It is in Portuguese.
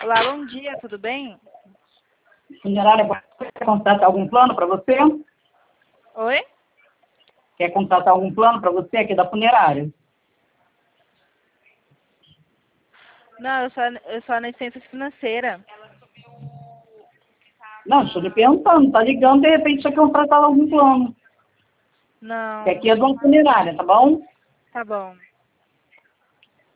Olá, bom dia, tudo bem? Funerária, quer contratar algum plano para você? Oi? Quer contratar algum plano para você aqui da funerária? Não, eu sou assistência financeira. Não, estou lhe perguntando, tá ligando, de repente você quer contratar algum plano. Que Não, aqui é de uma funerária, tá bom? tá bom.